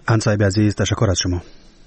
صاحب عزیز، تشکر از شما.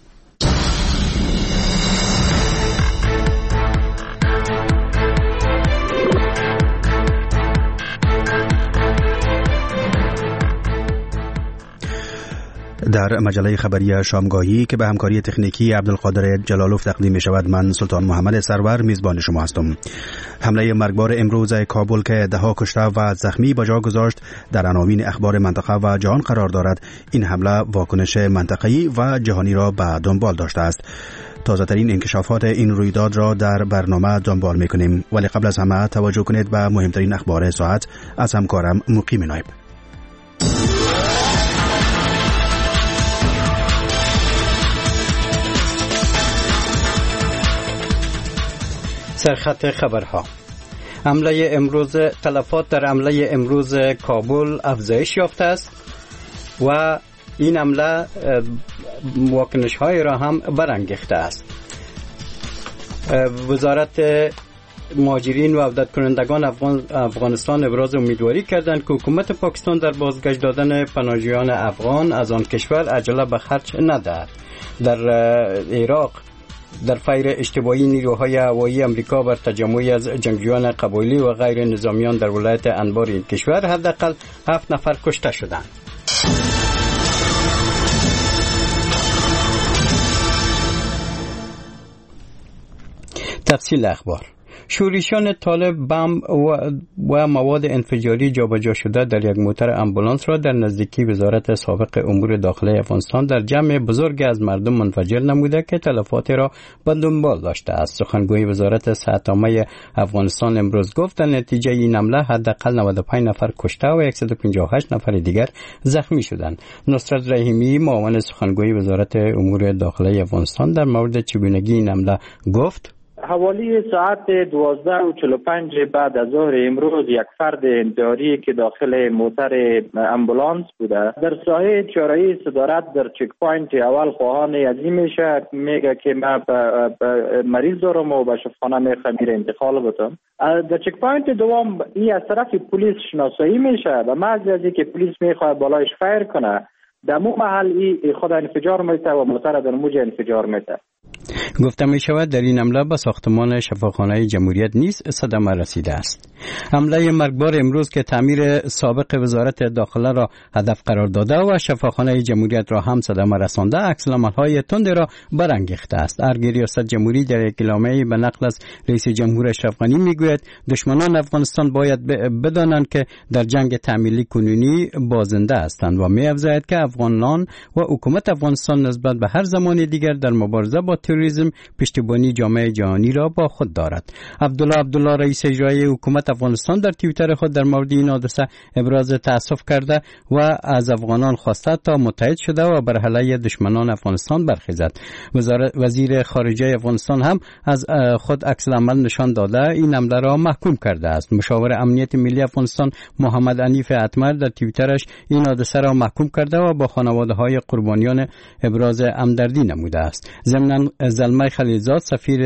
در مجله خبری شامگاهی که به همکاری تکنیکی عبدالقادر جلالوف تقدیم می شود، من سلطان محمد سرور میزبان شما هستم. حمله مرگبار امروز کابل که دهها کشته و زخمی به جا گذاشت در عناوین اخبار منطقه و جهان قرار دارد. این حمله واکنش منطقه‌ای و جهانی را به دنبال داشته است. تازه ترین انکشافات این رویداد را در برنامه دنبال می کنیم، ولی قبل از همه توجه کنید به مهمترین اخبار ساعت از همکارم مقیم نایب. سرخط خبرها. تلفات در حمله امروز کابل افزایش یافته است و این حمله واکنش های را هم برانگیخته است. وزارت مهاجرین و عودت کنندگان افغانستان ابراز امیدواری کردند که حکومت پاکستان در بازگشت دادن پناهجویان افغان از آن کشور عجله به خرج ندهد. در عراق در فیر اشتباهی نیروهای هوایی امریکا بر تجمعی از جنگجویان قبایلی و غیر نظامیان در ولایت انبار این کشور حداقل 7 نفر کشته شدند. تفصیل اخبار. شورشیان طالب بمب و مواد انفجاری جابجا شده در یک موتر امبولانس را در نزدیکی وزارت سابق امور داخلی افغانستان در جمع بزرگ از مردم منفجر نموده که تلفات را به دنبال داشته است. سخنگوی وزارت صحت عامه افغانستان امروز گفت در نتیجه این حمله حداقل 95 نفر کشته و 158 نفر دیگر زخمی شدند. نصرت رحیمی معاون سخنگوی وزارت امور داخلی افغانستان در مورد چگونگی این حمله گفت: حوالی ساعت 12:45 بعد از ظهر امروز یک فرد انتحاری که داخل موتر امبولانس بوده در ساحه چهارراه صدارت در چک پوینت اول خواهان ازی میشه، میگه که من مریض دارم و به شفاخانه میخوام میره انتقال بدم. در چک پوینت دوم این از طرف پلیس شناسایی میشه و محض از اینکه پلیس میخواد بالایش فایر کنه در مو محل ای خود انفجار میته و موتر در موج انفجار میته. گفته می شود در این حمله به ساختمان شفاخانه جمهوریت نیز صدمه رسیده است. حمله مرگبار امروز که تعمیر سابق وزارت داخله را هدف قرار داده و شفاخانه جمهوریت را هم صدمه رسانده عکس‌العمل‌های تند را برانگیخته است. ارگ ریاست جمهوری در یک اعلامیه به نقل از رئیس جمهور اشرف غنی میگوید دشمنان افغانستان باید بدانند که در جنگ تعمیری کنونی بازنده هستند و می‌افزاید که افغانان و حکومت افغانستان نسبت به هر زمان دیگر در مبارزه با تروریسم پشتیبانی جامعه جهانی را با خود دارد. عبدالله رئیس اجرایی حکومت افغانستان در توییتر خود در مورد این حادثه ابراز تأسف کرده و از افغانان خواسته تا متحد شده و بر علیه دشمنان افغانستان برخیزد. وزیر خارجه افغانستان هم از خود عکس العمل نشان داده این حمله را محکوم کرده است. مشاور امنیت ملی افغانستان محمد حنیف اتمر در توییترش این حادثه را محکوم کرده و با خانواده‌های قربانیان ابراز همدردی نموده است. ضمن زلمه خلیلزاد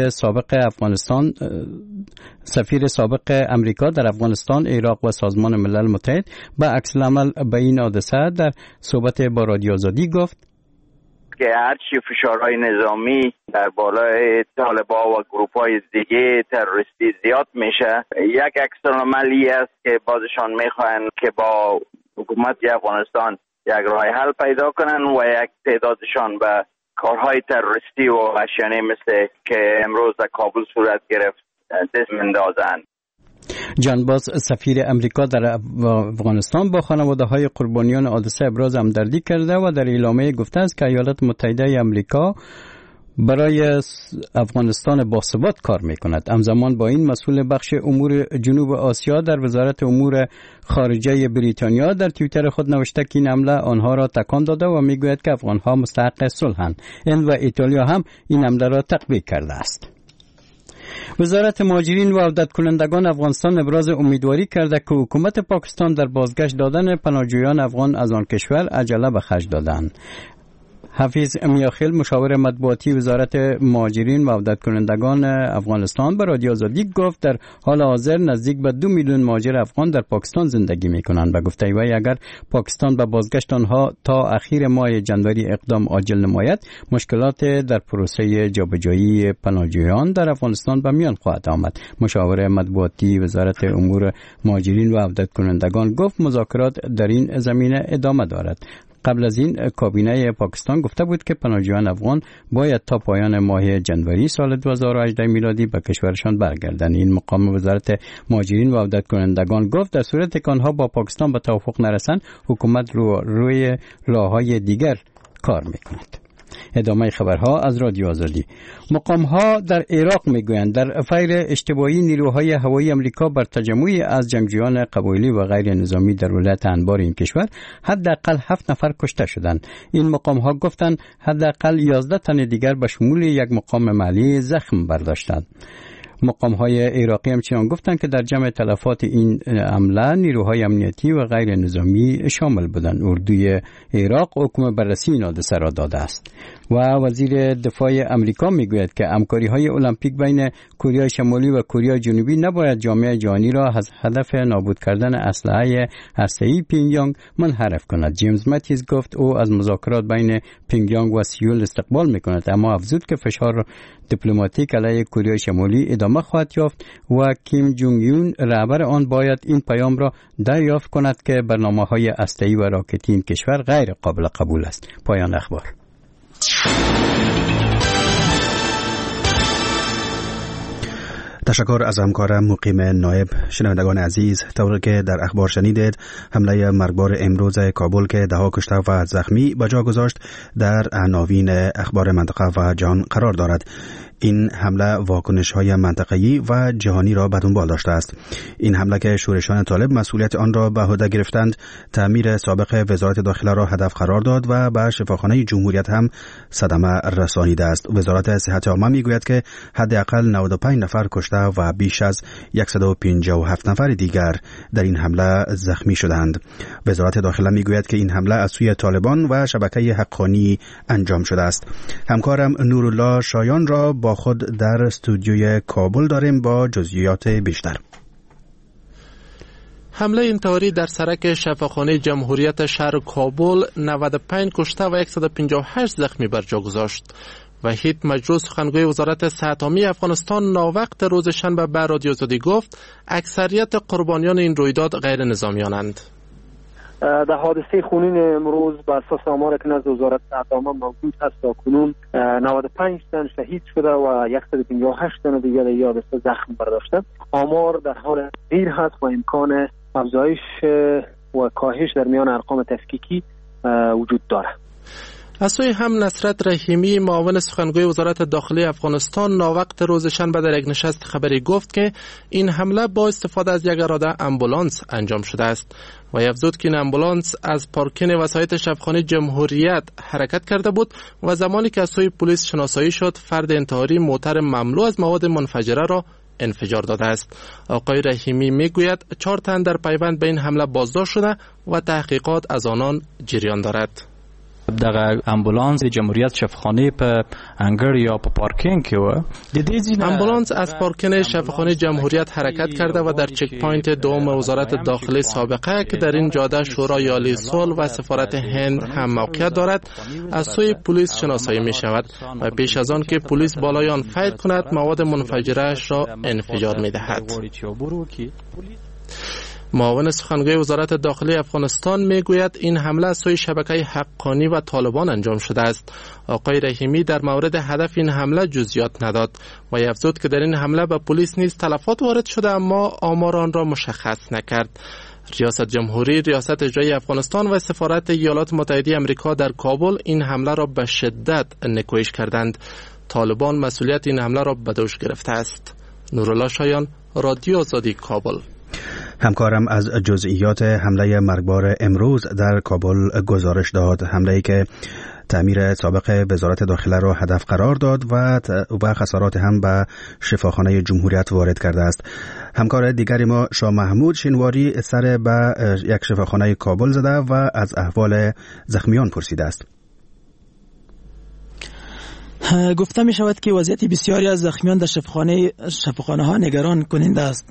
سفیر سابق امریکا در افغانستان، عراق و سازمان ملل متحد به عکس العمل به این حادثه در صحبت با رادیو آزادی گفت که هرچی فشارهای نظامی در بالای طالبان و گروپ‌های دیگه تروریستی زیاد میشه، یک عکس‌العملی است که بازشان میخواهند که با حکومت افغانستان یک راه حل پیدا کنن و یک تعدادشان به کارهای تروریستی و وحشیانه مثل که امروز در کابل صورت گرفت دست مندازند. جان باز سفیر امریکا در افغانستان با خانواده‌های قربانیان حادثه ابراز همدردی کرده و در اعلامیه گفته است که ایالات متحده امریکا برای افغانستان باثبات کار می‌کند. همزمان با این مسئول بخش امور جنوب آسیا در وزارت امور خارجه بریتانیا در توییتر خود نوشته که این حمله آنها را تکان داده و میگوید که افغان‌ها مستحق صلح‌اند. هند و ایتالیا هم این حمله را تقویت کرده است. وزارت مهاجرین و عودت کنندگان افغانستان ابراز امیدواری کرده که حکومت پاکستان در بازگشت دادن پناهجویان افغان از آن کشور عجله به خرج دادند. حفیظ میاخیل مشاور مطبوعاتی وزارت مهاجرین و عودت کنندگان افغانستان به رادیو آزادی گفت در حال حاضر نزدیک به 2 میلیون مهاجر افغان در پاکستان زندگی میکنند. به گفته وی اگر پاکستان به بازگشت آنها تا اخیر ماه جنوری اقدام عاجل نماید، مشکلات در پروسه جابجایی پناهجویان در افغانستان به میان خواهد آمد. مشاور مطبوعاتی وزارت امور مهاجرین و عودت کنندگان گفت مذاکرات در این زمینه ادامه دارد. قبل از این کابینه پاکستان گفته بود که پناهجویان افغان باید تا پایان ماه جنوری سال 2018 میلادی به کشورشان برگردند. این مقام وزارت مهاجرین و عودت کنندگان گفت در صورتی که آنها با پاکستان به توافق نرسند، حکومت روی راههای دیگر کار میکند. ادامه خبرها از رادیو آزادی. مقام‌ها در عراق میگویند در فیر اشتباهی نیروهای هوایی امریکا بر تجمعی از جنگجویان قبایلی و غیر نظامی در ولایت انبار این کشور حداقل 7 نفر کشته شدند. این مقام‌ها گفتند حداقل 11 تن دیگر به شمول یک مقام محلی زخم برداشتند. مقام‌های عراقی همچنین گفتند که در جمع تلفات این حمله نیروهای امنیتی و غیر نظامی شامل بودند. اردوی عراق حکم بررسی این حادثه را داده است. و وزیر دفاع امریکا میگوید که همکاری‌های المپیک بین کره شمالی و کره جنوبی نباید جامعه جهانی را از هدف نابود کردن اسلحه هسته‌ای پینگیانگ منحرف کند. جیمز ماتیز گفت او از مذاکرات بین پینگیانگ و سیول استقبال میکند، اما افزود که فشار دیپلماتیک علیه کره شمالی ادامه خواهد یافت و کیم جونگ یون رهبر آن باید این پیام را دریافت کند که برنامه‌های هسته‌ای و راکتی این کشور غیر قابل قبول است. پایان اخبار. تشکر از همکارم مقیم نایب. شنوندگان عزیز، طوری که در اخبار شنیدید، حمله مرگبار امروز کابل که 10 کشته و زخمی به جا گذاشت در عناوین اخبار منطقه و جهان قرار دارد. این حمله واکنش‌های منطقه‌ای و جهانی را به دنبال داشته است. این حمله که شورشان طالب مسئولیت آن را به عهده گرفتند، تعمیر سابق وزارت داخله را هدف قرار داد و به شفاخانه جمهوریت هم صدمه رسانیده است. وزارت صحت عامه میگوید که حداقل 95 نفر کشته و بیش از 157 نفر دیگر در این حمله زخمی شدند. وزارت داخله میگوید که این حمله از سوی طالبان و شبکه حقانی انجام شده است. همکارم نورالله شایان را با خود در استودیوی کابل داریم با جزئیات بیشتر. حمله انتحاری در سرک شفاخانه جمهوریت شهر کابل 95 کشته و 158 زخمی بر جا گذاشت. وحید مجروح سخنگوی وزارت صحت عامه افغانستان ناوقت روز شنبه به رادیو آزادی گفت اکثریت قربانیان این رویداد غیر نظامیانند. در حادثه خونین امروز بر اساس آماری که نزد وزارت صحت عامه موجود هست تاکنون 95 تن شهید شده و 158 تن دیگر در حادثه زخم برداشته. آمار در حال تغییر هست و امکان افزایش و کاهش در میان ارقام تفکیکی وجود دارد. از سوی هم نصرت رحیمی معاون سخنگوی وزارت داخلی افغانستان ناوقت روز شنبه در یک نشست خبری گفت که این حمله با استفاده از یک اراده امبولانس انجام شده است و افزود که این امبولانس از پارکینگ وسایط شفاخانه جمهوریت حرکت کرده بود و زمانی که از سوی پلیس شناسایی شد فرد انتحاری موتر مملو از مواد منفجره را انفجار داده است. آقای رحیمی میگوید 4 تن در پیوند به این حمله بازداشت شده و تحقیقات از آنان جریان دارد. دغه امبولانس جمهوریت شفاخانه په انګړ یا په پارکینګ کې و. امبولانس از پارکینگ شفاخانه جمهوریت حرکت کرده و در چک پوینت دوم وزارت داخلی سابقه که در این جاده شورای عالی صلح و سفارت هند هم موقعیت دارد از سوی پلیس شناسایی می شود و پیش از آن که پلیس بالای آن فیر کند مواد منفجره اش را انفجار می دهد. معاون سخنگوی وزارت داخلی افغانستان میگوید این حمله از سوی شبکه حقانی و طالبان انجام شده است. آقای رحیمی در مورد هدف این حمله جزئیات نداد و افزود که در این حمله به پلیس نیز تلفات وارد شده اما آمار آن را مشخص نکرد. ریاست جمهوری، ریاست اجرایی افغانستان و سفارت ایالات متحده آمریکا در کابل این حمله را به شدت نکوهش کردند. طالبان مسئولیت این حمله را به دوش گرفته است. نورالله شایان، رادیو آزادی، کابل. همکارم از جزئیات حمله مرگبار امروز در کابل گزارش داد. حمله‌ای که تعمیر سابق وزارت داخله را هدف قرار داد و خسارات هم به شفاخانه جمهوریت وارد کرده است. همکار دیگری ما شاه محمود شینواری سر به یک شفاخانه کابل زده و از احوال زخمیان پرسیده است. گفته می شود که وضعیت بسیاری از زخمیان در شفاخانه ها نگران کننده است.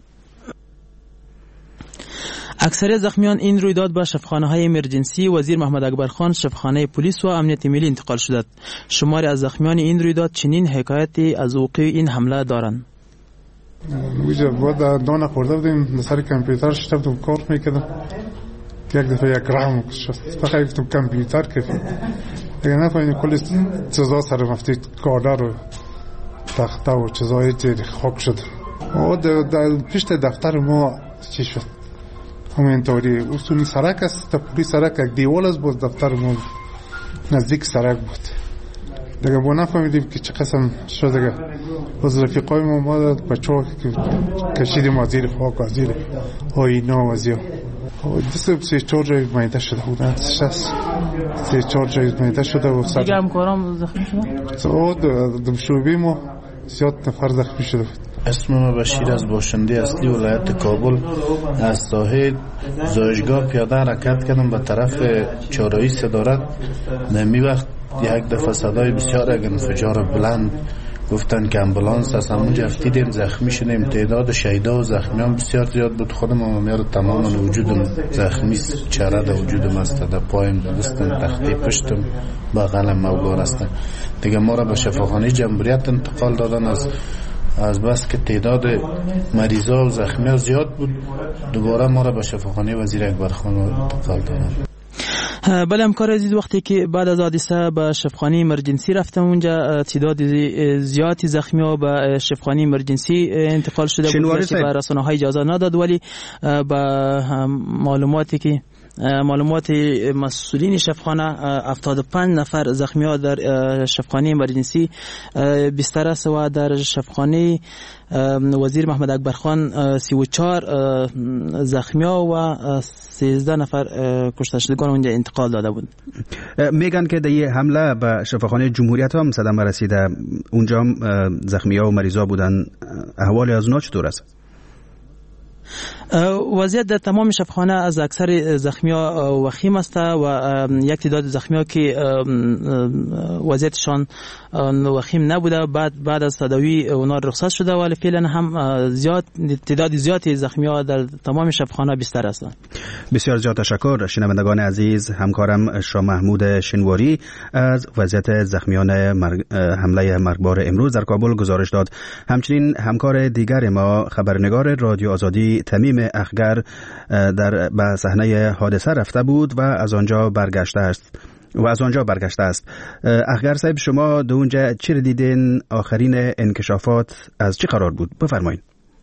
اکثر زخمیان این رویداد به شفاخانه های امرجنسی وزیر محمد اکبر خان، شفاخانه پلیس و امنیت ملی انتقال شده. شماری از زخمیان این رویداد چنین حکایتی از وقوع این حمله دارند. ویجا بعد دانه خورده بودیم سر کامپیوتر شدم کار میکردم، یک دفعه یک رحم شد فقط گفتم کامپیوتر کفی دیگه نفهمیدم کلی چیزا سر مفتید کارده رو تخته و چیزای دیگه خاک شد. و در پشت دفتر ما چی شد همینطوری اصولی سرک است، تا پولی سرک یک دیوال است، باز دفتر ما نزدیک سرک بود دیگه. با نفهمیدیم که چه قسم شد دیگه. باز رفیقای ما بچه ها کشیدیم از زیر خاک، از زیر آینا و زیر دست 3-4 جای میده شده بودن، 3-4 جای میده شده و دیگه همکارام زخمی شده؟ دمشوبی ما زیاد نفر زخمی شده بود. اسم ما بشیر از باشنده اصلی ولایت کابل از ساحه زایشگاه پیاده حرکت کردم به طرف چهارراهی صدارت. نمی وقت یک دفعه صدای بسیار یک انفجار بلند گفتن که امبولانس از همونجا افتیدیم، زخمی شدیم. تعداد شهیدا و زخمیان بسیار زیاد بود. خودم میاره تماما وجودم زخمی، چهره در وجودم است، در پایم، دستم، تختی پشتم، بغلم موگار هستم دیگه. ما را به شفاخانه جمهوریت انتقال دادن از بس که تعداد مریضا و زخمیان زیاد بود. دوباره ما را به شفاخانه وزیر اکبر خان انتقال دادن. بله همکار عزیز، وقتی که بعد از حادثه به شفاخانه امرجنسی رفتم، اونجا تعداد زیادی زخمی‌ها به شفاخانه امرجنسی انتقال شده بود که به رسانه‌ها اجازه نداد، ولی به معلومات مسئولین شفاخانه 75 نفر زخمی‌ها در شفاخانه امرجنسی بستر است و در شفاخانه وزیر محمد اکبر خان 34 زخمی‌ها و 13 نفر کشته شدگان اونجا انتقال داده بود. میگن که در این حمله به شفاخانه جمهوریت هم صدمه رسیده، اونجا هم زخمی‌ها و مریضا بودن. احوال از اونا چطور است؟ وضعیت در تمام شفاخانه از اکثر زخمی‌ها وخیم است و یک تعداد زخمی‌ها که وضعیتشان وخیم نبوده بعد از تداوی اونا رخصت شده، ولی فعلا هم تعداد زیادی زخمی‌ها در تمام شفاخانه بستر هستند. بسیار زیاد تشکر. شنوندگان عزیز، همکارم شاه محمود شنواری از وضعیت زخمیان حمله مرگبار امروز در کابل گزارش داد. همچنین همکار دیگر ما خبرنگار رادیو آزادی تمیم اخگر به صحنه حادثه رفته بود و از آنجا برگشته است. اخگر صاحب، شما در اونجا چی دیدین؟ آخرین انکشافات از چی قرار بود؟ بفرمایید.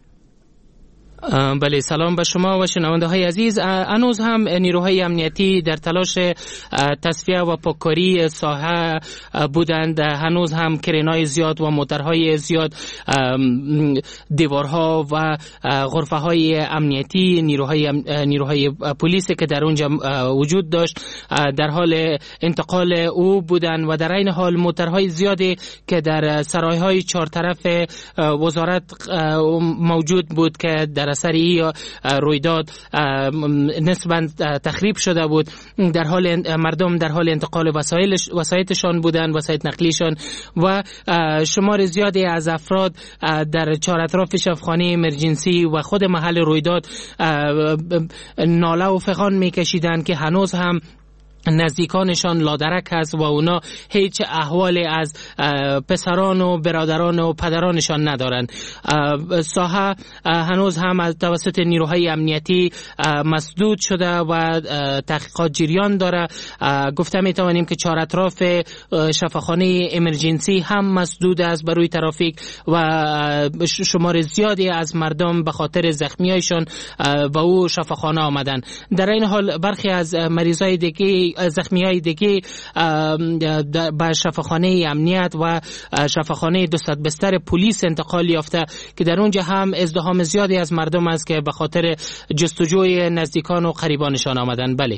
بله، سلام به شما و شنونده های عزیز. هنوز هم نیروهای امنیتی در تلاش تصفیه و پاککاری ساحه بودند. هنوز هم کرینای زیاد و موترهای زیاد، دیوارها و غرفه های امنیتی نیروهای پلیس که در اونجا وجود داشت در حال انتقال او بودند و در این حال موترهای زیادی که در سرایهای 4 طرف وزارت موجود بود که در اثر رویداد نسباً تخریب شده بود، مردم در حال انتقال وسایلشان بودند، وسایل نقلیشان، و شمار زیادی از افراد در 4 اطراف شفاخانه امرجنسی و خود محل رویداد ناله و فغان میکشیدند که هنوز هم نزدیکانشان لادرک هست و اونا هیچ احوالی از پسران و برادران و پدرانشان ندارند. ساحه هنوز هم از توسط نیروهای امنیتی مسدود شده و تحقیقات جریان داره. گفته میتوانیم که 4 اطراف شفاخانه امرجنسی هم مسدود است بروی ترافیک و شمار زیادی از مردم به خاطر زخمیایشان و او شفاخانه آمدن. در این حال برخی از مریضای دیگه، زخمیای دیگه به شفاخانه امنیت و شفاخانه 200 بستر پلیس انتقال یافته که در اونجا هم ازدحام زیادی از مردم است که به خاطر جستجوی نزدیکان و قریبانشان آمدن. بله.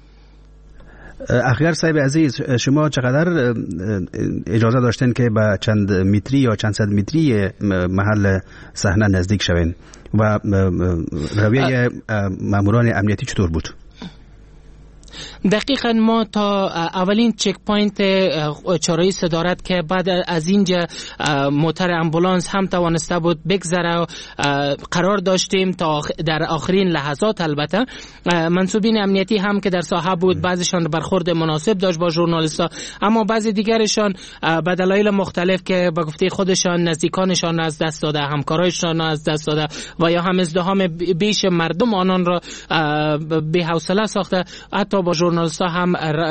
اخگر صاحب عزیز، شما چقدر اجازه داشتین که به چند متری یا چند صد متری محل صحنه نزدیک شوین و رویه ماموران امنیتی چطور بود؟ دقیقاً ما تا اولین چک پوینت چهارراه صدارت که بعد از اینجا موتر امبولانس هم توانسته بود بگذره قرار داشتیم تا در آخرین لحظات. البته منصوبین امنیتی هم که در ساحه بود بعضیشان برخورد مناسب داشت با ژورنالیست‌ها، اما بعضی دیگرشان به دلایل مختلف که به گفته خودشان نزدیکانشان از دست داده، همکارایشان از دست داده و یا هم ازدحام بیش مردم آنان را بی‌حوصله ساخته، حتی با ژورنالیست‌ها هم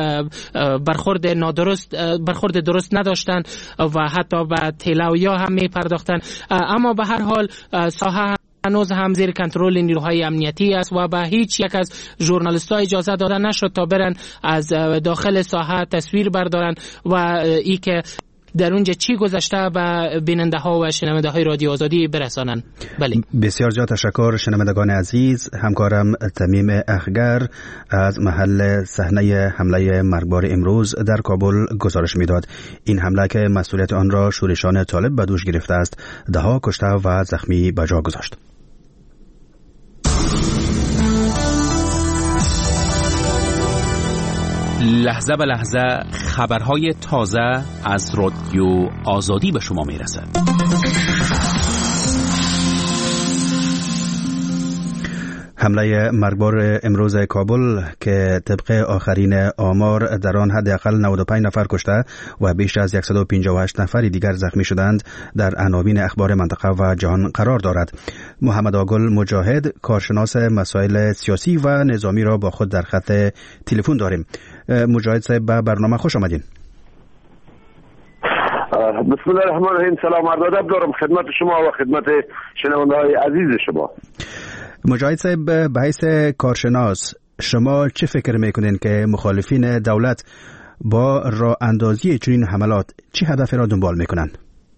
برخورد درست نداشتن و حتی به تلویا هم می پرداختن. اما به هر حال ساحه هنوز هم زیر کنترل نیروهای امنیتی است و به هیچ یک از ژورنالیست‌ها اجازه داده نشد تا برن از داخل ساحه تصویر بردارن و ای که در اونجا چی گذشته به بیننده ها و شنونده های رادیو آزادی برسانن. بله. بسیار زیاد تشکر شنوندگان عزیز. همکارم تمیم اخگر از محل صحنه حمله مرگبار امروز در کابل گزارش میداد. این حمله که مسئولیت آن را شورشان طالب به دوش گرفته است، دهها کشته و زخمی به جا گذاشت. لحظه به لحظه خبرهای تازه از رادیو آزادی به شما میرسد. حمله مرگبار امروز کابل که طبق آخرین آمار در آن حداقل 95 نفر کشته و بیش از 158 نفر دیگر زخمی شدند در عناوین اخبار منطقه و جهان قرار دارد. محمد آگل مجاهد، کارشناس مسائل سیاسی و نظامی را با خود در خط تلفن داریم. مجاهد صاحب به برنامه خوش آمدین. بسم الله الرحمن الرحیم. سلام عرض ادب دارم خدمت شما و خدمت شنونده‌های عزیز شما. مجاهد صاحب، به حیث کارشناس شما چه فکر میکنین که مخالفین دولت با راه اندازی چنین حملات چه هدف را دنبال میکنند؟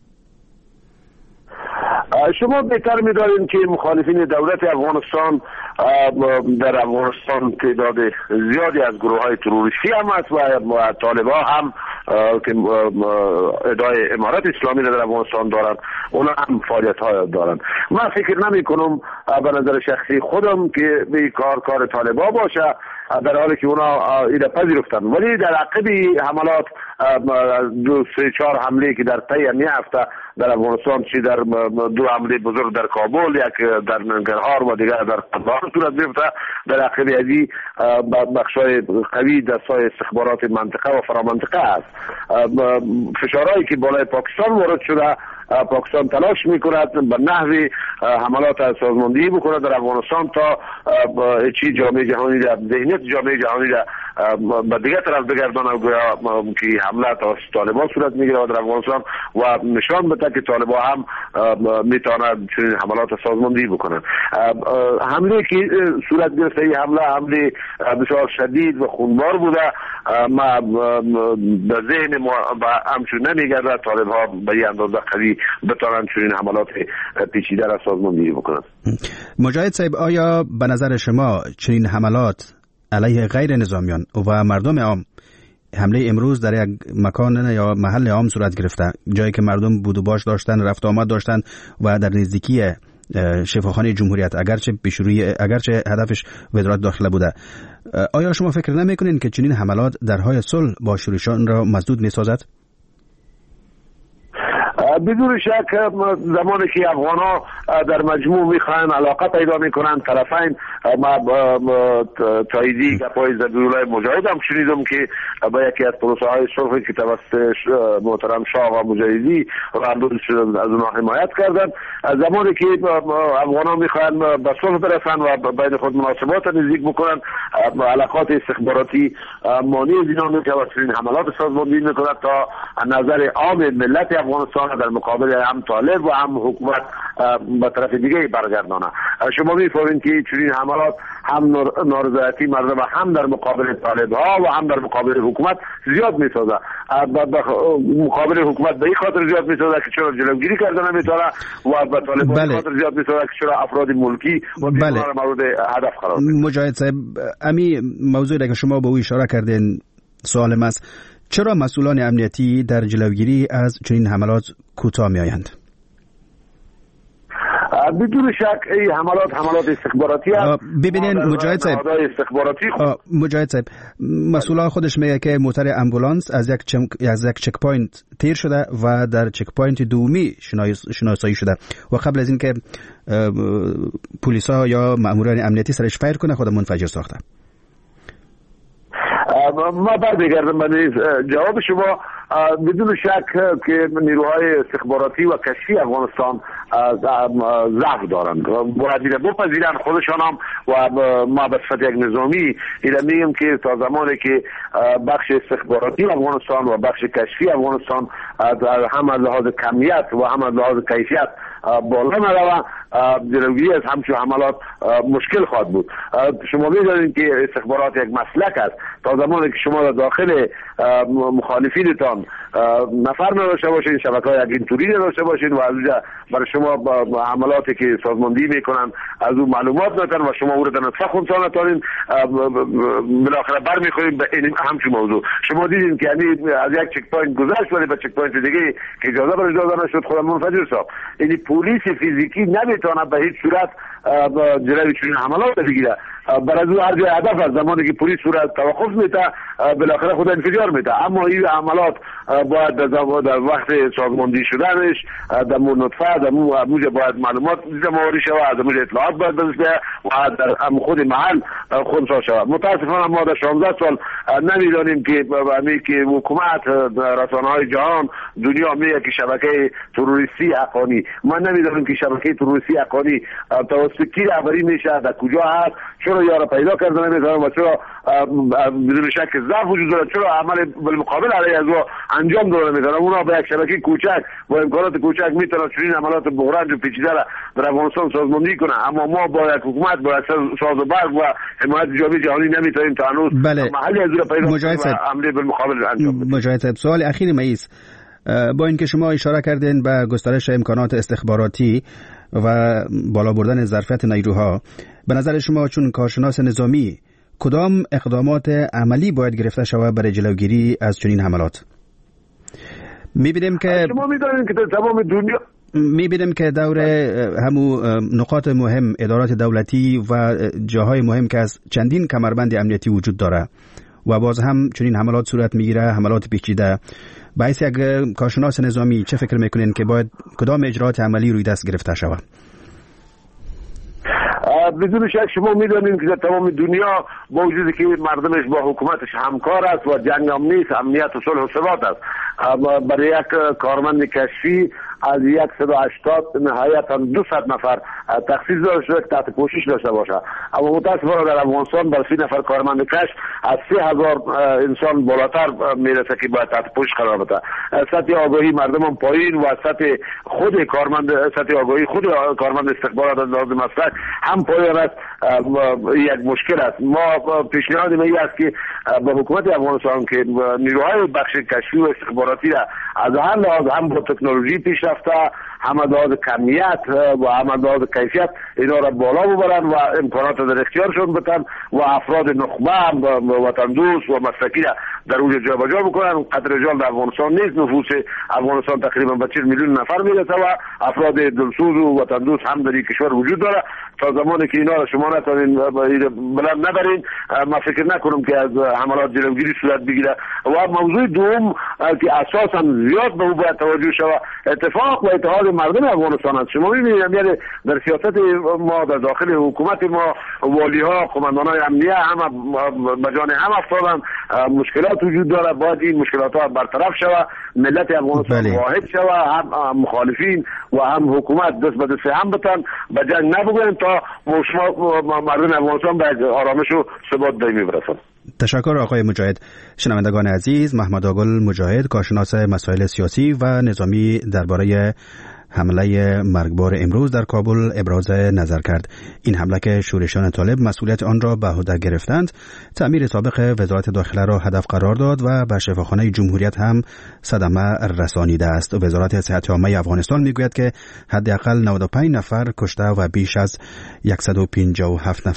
شما بهتر می‌دانید که مخالفین دولت افغانستان در افغانستان تعداد زیادی از گروه‌های تروریستی هم است و طالبان هم که ادعای امارت اسلامی را در افغانستان دارند، اونا هم فعالیت‌ها دارند. من فکر نمی‌کنم به نظر شخصی خودم که به کار طالبان باشه، در حالی که اونا ایده پذیرفتن، ولی در عقب حملات 2-3-4 حمله که در طی یک هفته در افغانستان، چی در 2 حمله بزرگ در کابل، یک در ننگرهار و دیگر در قندهار صورت گرفته، در عقب ازی بخشای قوی دستای استخبارات منطقه و فرامنطقه است. فشارهایی که بالای پاکستان وارد شده، پاکستان تلاش میکند به نحوی حملات سازماندهی بکنه در افغانستان تا چی جامعه جهانی را، ذهنیت جامعه جهانی را به دیگر طرف بگردانه و که حمله توسط طالبان صورت میگیره در افغانستان و نشان بده که طالبان هم میتونند چنین حملات سازماندهی بکنن. حمله که صورت گرفته، این حمله بسیار شدید و خونبار بوده. ما به ذهن ما همچون نمیگرده طالبان به این اندازه قوی بتونن چنین حملات پیچیده را سازماندهی بکنن. مجاهد صاحب، آیا به نظر شما چنین حملات علیه غیر نظامیان و مردم عام، حمله امروز در یک مکان یا محل عام صورت گرفته، جایی که مردم بود و باش داشتن، رفت آمد داشتن و در نزدیکی شفاخانه جمهوریت، اگرچه هدفش وزارت داخله بوده، آیا شما فکر نمی‌کنین که چنین حملات درهای صلح با شورشان را مسدود می‌سازد؟ بدون شک زمانی که افغان‌ها در مجموع میخواهند علاقه پیدا میکنند طرفین، ما تاییدی گپای زبیرالله مجاهد هم شنیدم که با یکی از پروسه های صلحی که توسط محترم شاه و مجاهدی از اونها حمایت کردند، زمانی که افغان‌ها میخواهند به صلح برسند و بین خود مناسبات نزدیک بکنند، علاقات استخباراتی مانع از اینا میشه و چنین حملات سازماندهی میکند تا نظر عام ملت افغانستان در مقابل هم طالب و هم حکومت به طرف دیگه برگردانه. شما می‌فهمید که چنین حملات هم نارضایتی مردم هم در مقابل طالب ها و هم در مقابل حکومت زیاد می‌سازه. مقابل حکومت به این خاطر زیاد می‌سازه که چرا جلوگیری کرده نمی‌تونه و به طالب به خاطر زیاد می‌سازه که چرا افراد ملکی و بیمار مورد هدف قرار می‌گیرند. مجاهد صاحب، امی موضوعی که شما به او اشاره کردین، سوال من است: چرا مسئولان امنیتی در جلوگیری از چنین حملات کوتاه می‌آیند؟ بدون شک این حملات استخباراتی است. ببینین مجاهد صاحب مسئولان خودش میگه که موتر امبولانس از یک چک پوینت تیر شده و در چک پوینت دومی شناسایی شده و قبل از اینکه پلیسا یا ماموران امنیتی سرش فایر کنه خود منفجر ساخته. ما برمیگردم به جواب شما. بدون شک که نیروهای استخباراتی و کشفی افغانستان ضعف دارند، باید اینه بپذیرن خودشان هم و ما به صفت یک نظامی اینه میگم که تا زمانی که بخش استخباراتی افغانستان و بخش کشفی افغانستان هم از لحاظ کمیت و هم از لحاظ کیفیت بالا نروه، جلوگیری از همچون حملات مشکل خواهد بود. شما می‌دانید که استخبارات یک مسلک است. تا زمانی که شما در داخل مخالفینتان نفر نداشته باشین، شبکه‌های اگنتوری نداشته باشین و از اونجا برای شما حملاتی که سازماندهی میکنن از اون معلومات نکنن و شما او را در نطفه خونسا نتارین، بالاخره برمیخورید به این همچون موضوع. شما دیدین که یعنی از یک چک پوینت گذشت ولی به چک پوینت دیگه که اجازه برای اجازه نشد خود منفجر ساخت. یعنی پلیس فیزیکی نمیتونه به هیچ صورت جلوی چنین حملات بگیره. برای از هر جای هدف از زمانی که پلیس صورت توقف میده بالاخره خود انفجار میده. اما این عملات باید در وقت سازماندهی شدنش در نطفه در موجه باید معلومات جمع‌آوری شود، از موجه اطلاعات باید بزنه و در خود محل خونسا شود. متاسفانه ما در 16 سال نمیدانیم که حکومت رسانه‌های جهان دنیا میگه که شبکه تروریستی حقانی، ما نمیدانیم که شبکه تروریستی حقانی توسط کی رهبری میشه، در کجا هست، چرا یارو پیدا کرده نمیتونن و چرا بدون شک ضعف وجود داره، چرا عمل بالمقابل علیه از انجام داده نمیتونن. اونا به یک شبکه کوچک با امکانات کوچک میتونن چنین عملات بغرنج و پیچیده را در افغانستان سازماندهی کنن. اما ما با یک حکومت با یک ساز و برگ و حمایت جامعه جهانی نمیتونیم تا هنوز محلی از اون پیدا کنیم و عمل بالمقابل انجام بدیم. مجاهد صاحب، سوال اخیر مئیس، با اینکه شما اشاره کردین به گسترش امکانات استخباراتی و بالا بردن ظرفیت نیروها، به نظر شما چون کارشناس نظامی کدام اقدامات عملی باید گرفته شود برای جلوگیری از چنین حملات؟ می‌بینیم که شما می‌دانید که در تمام دنیا می‌بینیم که دور همو نقاط مهم ادارات دولتی و جاهای مهم که از چندین کمربند امنیتی وجود داره و باز هم چنین حملات صورت میگیره، حملات پیچیده. باعث یک کارشناس نظامی چه فکر میکنین که باید کدام اجرات عملی روی دست گرفته شود؟ بدون شک شما میدونید که در تمام دنیا با وجودی که مردمش با حکومتش همکار است و جنگ هم نیست، امنیت و صلح و ثبات است، برای یک کارمند کشفی از 180 نهایتا 200 نفر تخصیص داشته که تحت پوشش داشته باشه. اما متاسفانه در افغانستان بر 30 نفر کارمند کشف از 3000 انسان بالاتر میرسه که باید تحت پوشش قرار بده. سطح آگاهی مردم هم پایین و سطح آگاهی خود کارمند استخبارات از لحاظ مسلک هم پایین است. یک مشکل است. ما پیشنهاد این است که به حکومت افغانستان که نیروهای بخش کشفی و استخباراتی را از هر لحاظ هم با تکنولوژی پیشرفته، هم از لحاظ کمیت و هم از لحاظ کیفیت اینا را بالا ببرن و امکانات در اختیارشون بدن و افراد نخبه وطن دوست و مسلکی را در اونجا جابجا بکنن. قدر رجال در افغانستان نیست، نفوس افغانستان تقریبا به 40 میلیون نفر میرسه و افراد دلسوز و وطن دوست هم در این کشور وجود داره. تا زمانی که اینا را شما نتونین بلند نبرین، ما فکر نکنم که از حملات جلوگیری صورت بگیره. و موضوع دوم که اساسا زیاد به او باید توجه شود، اتفاق و اتحاد مردم افغانستان است. شما می‌بینید یعنی در سیاست ما در داخل حکومت ما والی‌ها، قماندان‌های امنیه هم مجان هم افتادن، مشکلات وجود داره. باید این مشکلات‌ها برطرف شود، ملت افغانستان واحد شود، هم مخالفین و هم حکومت دست به دست هم بتن، به جنگ نبگن تا مردم افغانستان به آرامش و ثبات دائمی برسن. تشکر آقای مجاهد. شنوندگان عزیز، محمد آقل مجاهد، کارشناس مسائل سیاسی و نظامی، درباره حمله مرگبار امروز در کابل ابراز نظر کرد. این حمله که شورشیان طالب مسئولیت آن را به عهده گرفتند، تعمیر سابق وزارت داخله را هدف قرار داد و به شفاخانه جمهوریت هم صدمه رسانیده است. وزارت صحت عامه افغانستان میگوید که حداقل 95 نفر کشته و بیش از 158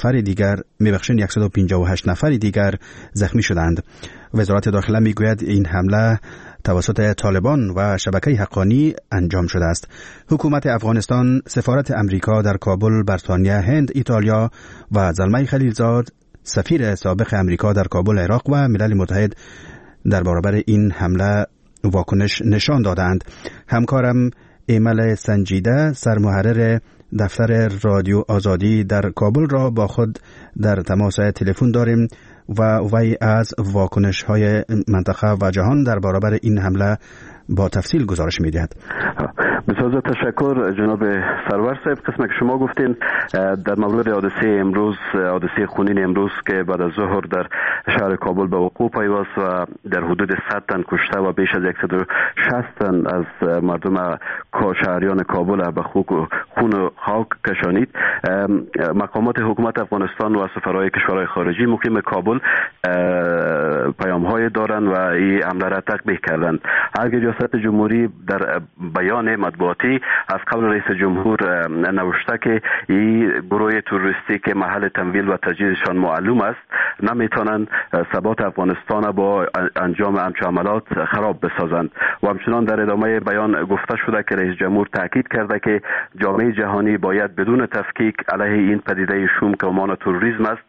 نفر دیگر زخمی شدند. وزارت داخله میگوید این حمله توسط طالبان و شبکه حقانی انجام شده است. حکومت افغانستان، سفارت امریکا در کابل، بریتانیا، هند، ایتالیا و زلمه خلیلزاد سفیر سابق امریکا در کابل، عراق و ملل متحد در برابر این حمله واکنش نشان دادند. همکارم ایمل سنجیده، سرمحرر دفتر رادیو آزادی در کابل را با خود در تماس تلفن داریم و وی از واکنش‌های منطقه و جهان در برابر این حمله با تفصیل گزارش می‌دهد. بسیار تشکر جناب سرور صاحب. قسمی که شما گفتین در مورد حادثه خونین امروز که بعد از ظهر در شهر کابل به وقوع پیوست و در حدود 100 تن کشته و بیش از 160 تن از مردم شهریان کابل به خون و خاک کشانید، مقامات حکومت افغانستان و سفرهای کشورهای خارجی مقیم کابل پیام‌های دارند و این حمله را تقبیح کردند. ارگ ریاست جمهوری در بیان مطبوعاتی از قبل رئیس جمهور نوشته که این گروه تروریستی که محل تمویل و تجهیزشان معلوم است نمیتونند ثبات افغانستان با انجام همچون عملات خراب بسازند. و همچنان در ادامه بیان گفته شده که رئیس جمهور تاکید کرده که جامعه جهانی باید بدون تفکیک علیه این پدیده شوم که عنوان تروریسم است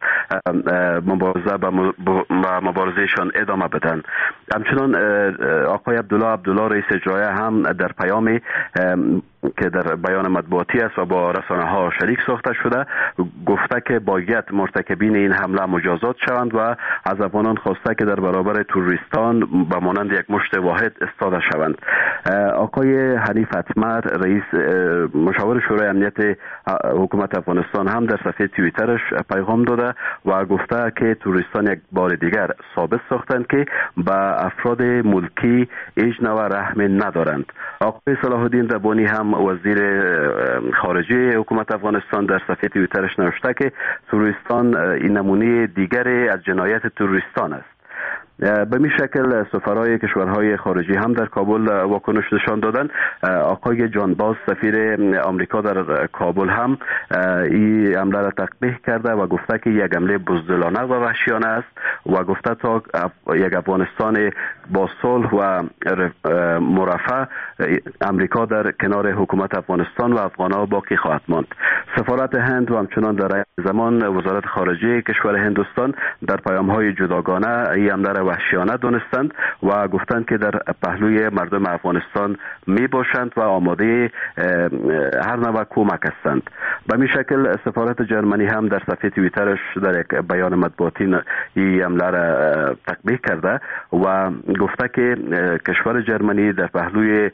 مبارزهشان ادامه بدن. همچنان آقای عبدالله رئیس اجرایی هم در پیامی که در بیان مطبوعاتی است و با رسانه ها شریک ساخته شده گفته که باید مرتکبین این حمله مجازات شوند و از افغانان خواسته که در برابر تروریستان به مانند یک مشت واحد ایستاده شوند. آقای حنیف اتمر رئیس مشاور شورای امنیت حکومت افغانستان هم در صفحه توییترش پیغام داده و گفته که تروریستان یک بار دیگر ثابت ساختند که به افراد ملکی هیچ نوع رحم ندارند. آقای صلاح الدین ربانی هم وزیر خارجه حکومت افغانستان در صفحه توییترش نوشته که تروریستان این نمونه دیگری از جنایت تروریستان است. به می شکل سفرهای کشورهای خارجی هم در کابل واکنش نشان دادن. آقای جان باز سفیر آمریکا در کابل هم این حمله را تقبیح کرده و گفته که یک حمله بزدلانه و وحشیانه است و گفته تا یک افغانستان با صلح و مرفه امریکا در کنار حکومت افغانستان و افغانها باقی خواهد ماند. سفارت هند و همچنان در زمان وزارت خارجه کشور هندوستان در پیام‌های جداگانه این حمله را وحشیانه دانستند و گفتند که در پهلوی مردم افغانستان می باشند و آماده هر نوع کمک هستند. به می شکل سفارت جرمنی هم در صفحه توییترش در یک بیان مطبوعاتی این حمله را تقبیح کرده و گفته که کشور جرمنی در پهلوی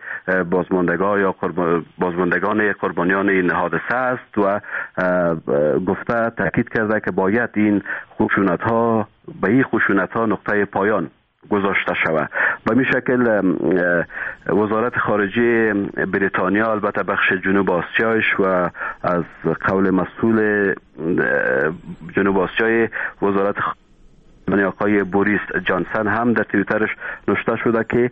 بازماندگان قربانیان این حادثه است و گفته تاکید کرده که باید این خشونت‌ها نقطه پایان گذاشته شود. به می شکل وزارت خارجه بریتانیا البته بخش جنوب آسیایش و از قول مسئول جنوب آسیای وزارت آقای بوریس جانسن هم در توییترش نوشته شده که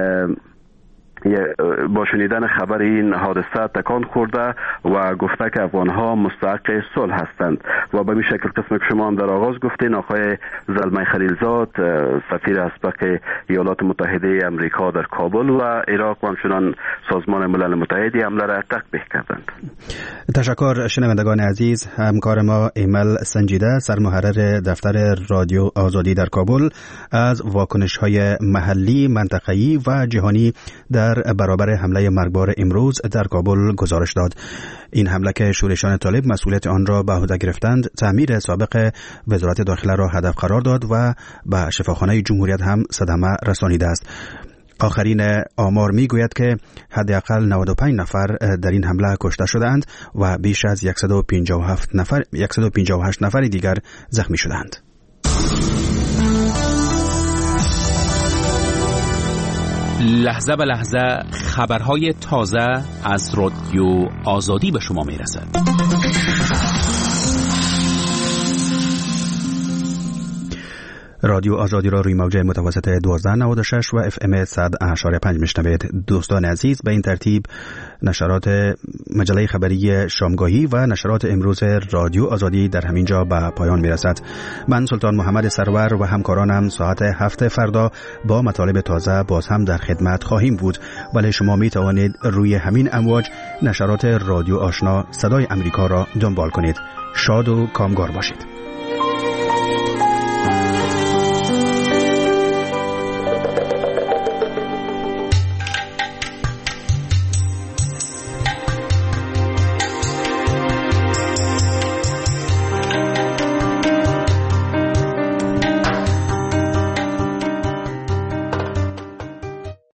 با شنیدن خبر این حادثه تکان خورده و گفته که افغانها مستحق صلح هستند. و به این شکل قسم که شما هم در آغاز گفتین آقای زلمه خلیلزاد سفیر اسبق ایالات متحده امریکا در کابل و عراق و همچنان سازمان ملل متحد حمله را تقبیح کردند. تشکر شنوندگان عزیز. همکار ما ایمل سنجیده سرمحرر دفتر رادیو آزادی در کابل از واکنش‌های محلی، منطقه‌ای و جهانی در برابر حمله مرگبار امروز در کابل گزارش داد. این حمله که شورشان طالب مسئولیت آن را به عهده گرفتند، تعمیر سابق وزارت داخله را هدف قرار داد و به شفاخانه جمهوریت هم صدمه رسانیده است. آخرین آمار میگوید که حداقل 95 نفر در این حمله کشته شدند و بیش از 158 نفر دیگر زخمی شدند. لحظه به لحظه خبرهای تازه از رادیو آزادی به شما میرسد. رادیو آزادی را روی موج متوسط 1296 و اف ام 100.5 میشنوید. دوستان عزیز، به این ترتیب نشرات مجله خبری شامگاهی و نشرات امروز رادیو آزادی در همین جا به پایان میرسد. من سلطان محمد سرور و همکارانم ساعت 7 فردا با مطالب تازه باز هم در خدمت خواهیم بود، ولی شما می توانید روی همین امواج نشرات رادیو آشنا صدای امریکا را دنبال کنید. شاد و کامگار باشید.